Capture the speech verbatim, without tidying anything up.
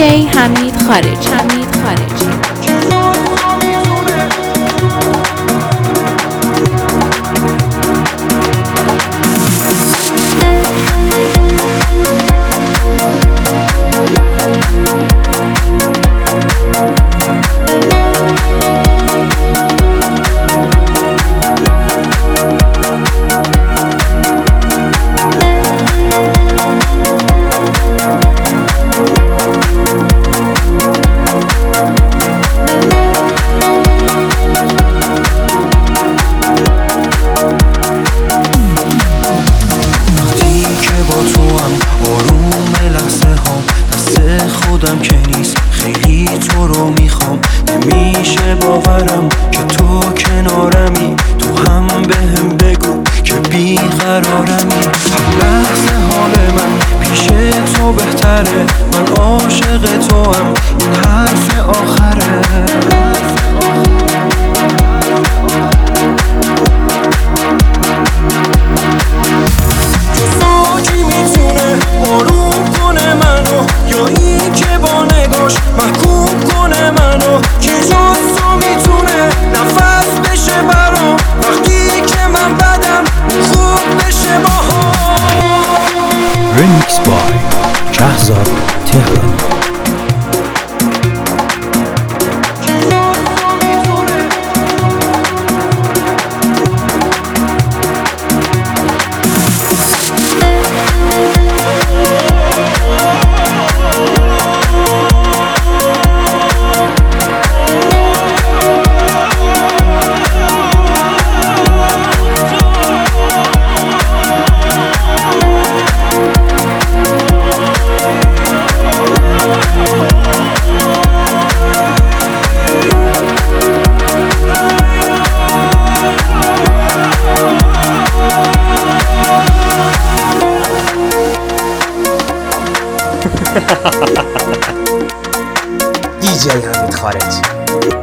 جی حمید خارجی حمید خارجی خودم که نیست خیلی تو رو میخوام نمیشه باورم که تو کنارمی تو هم بهم بگو که بیقرارمی هر لحظه حال من پیش تو بهتره من عاشق تو هم این حرف آخره کی میتونه آروم کنه منو یا این که با نگاش محکوم کنه منو کی جز تو میتونه نفس بشه برام وقتی که من بدم خوب بشه باهام. ریمیکس بای شهزاد تهرانی. دی جی حمید خارجی.